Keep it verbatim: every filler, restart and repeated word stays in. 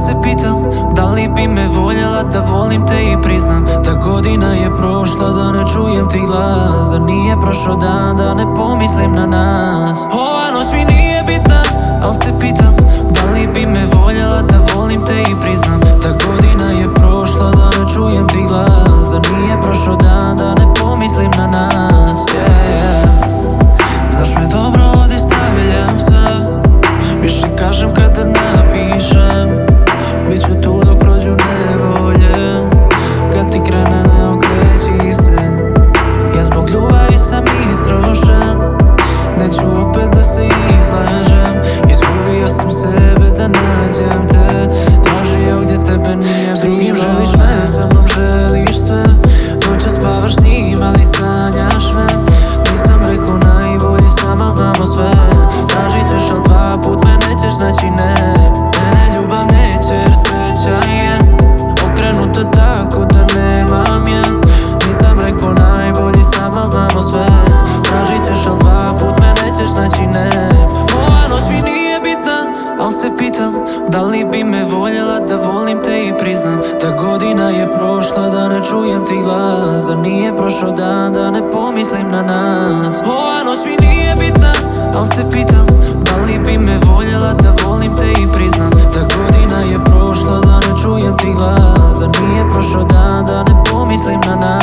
se pitam, da li bi me voljela da volim te i priznam da godina je prošla, da ne čujem ti glas, da nije prošao dan, da ne pomislim na nas. Ova noć mi nije bitna, al se pitam, da li bi me voljela da volim te i priznam da godina je prošla, da ne čujem ti glas, da nije prošao dan, da ne pomislim na nas. Yeah, yeah. Znaš me dobro, ovdje stavljam se, više kažem kada napišem. Biću tu dok prođu nevolje, kad ti krene ne okreći se. Ja zbog ljubavi sam istrošen, neću opet da se izlažem. Izgubio sam sebe da nađem te, tražio gdje tebe nije bilo. S drugim želiš me, sa mnom želiš sve, noću spavaš s njim, ali sanjaš me. Nisam rekao najbolji sam, al znamo sve. Tražit ćeš, al dva put me nećeš naći, ne. Mene ljubav neće jer sreća je okrenuta tako da nemam je. Nisam rekao najbolji sam, al znamo sve. Tražit ćeš, al dva put me nećeš naći, ne. Ova noć mi nije bitna, al se pitam, da li bi me voljela da volim te i priznam da godina je prošla, da ne čujem ti glas, da nije prošao dan, da ne pomislim na nas. Ova noć mi nije bitna, al se pitam, da li bi me voljela da volim te i priznam da godina je prošla, da ne čujem ti glas, da nije prošao dan, da ne pomislim na nas.